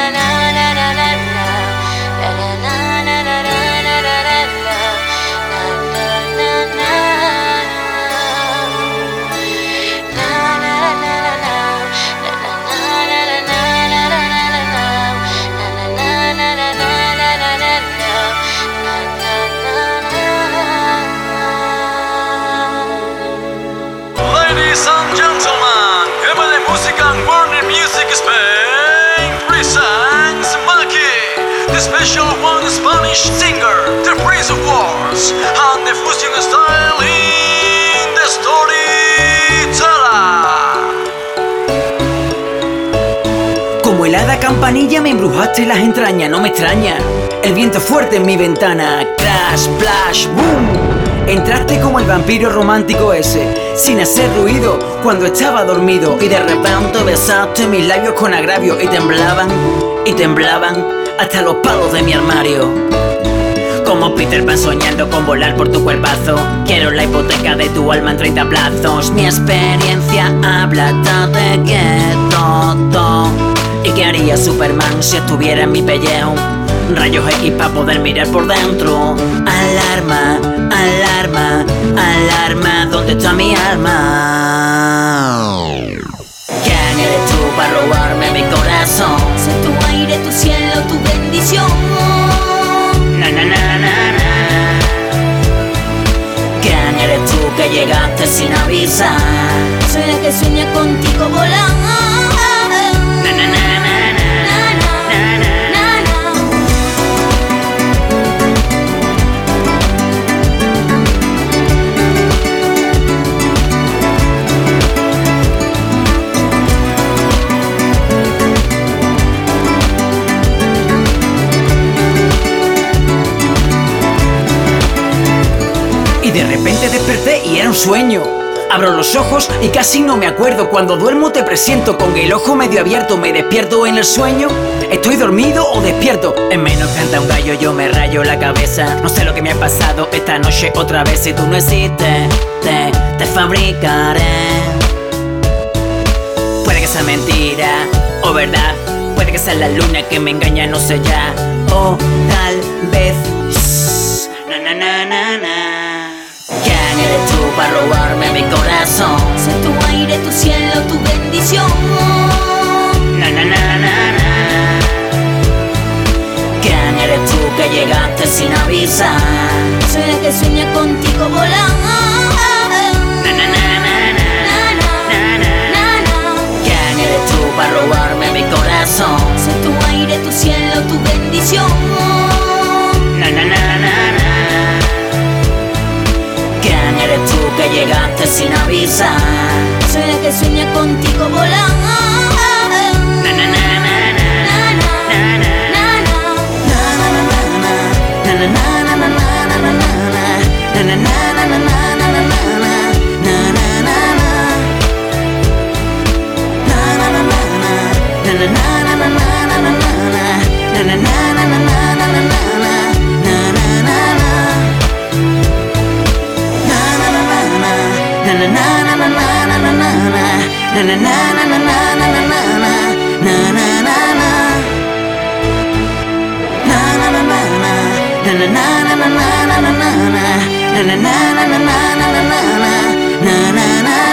Ladies and gentlemen, MD Music and Warner Music Spain presents Maki, the special one Spanish singer, the Prince of Wars, and the fusion style in the storyteller. Como helada campanilla me embrujaste las entrañas, no me extraña. El viento fuerte en mi ventana, crash, splash, boom. Entraste como el vampiro romántico ese, sin hacer ruido, cuando estaba dormido. Y de repente besaste mis labios con agravio y temblaban hasta los palos de mi armario. Como Peter Pan soñando con volar por tu cuerpazo, quiero la hipoteca de tu alma en 30 plazos. Mi experiencia habla de que todo. ¿Y qué haría Superman si estuviera en mi pellejo? Rayos X para poder mirar por dentro. Alarma, alarma, alarma, ¿dónde está mi alma? ¿Quién eres tú para robarme mi corazón? Sé tu aire, tu cielo, tu bendición. Na, na, na, na, na. ¿Quién eres tú que llegaste sin avisar? Soy la que sueña contigo volar. Na, na, na, na. Y de repente desperté y era un sueño. Abro los ojos y casi no me acuerdo. Cuando duermo te presiento con el ojo medio abierto. ¿Me despierto en el sueño? ¿Estoy dormido o despierto? En menos canta un gallo, yo me rayo la cabeza. No sé lo que me ha pasado esta noche otra vez. Si tú no existes, te fabricaré. Puede que sea mentira o verdad. Puede que sea la luna que me engaña, no sé ya. O tal vez na na na na na. ¿Quién eres tú para robarme mi corazón? Sé tu aire, tu cielo, tu bendición. Na na na na na. ¿Quién eres tú que llegaste sin avisar? Soy la que sueña contigo volar. Na na na na na. ¿Quién eres tú para robarme mi corazón? Sé tu aire, tu cielo, tu bendición. Na na na na na. ¿Quién eres tú que llegaste sin avisar? Soy la que sueña contigo volar. Na na na na na. Na na na na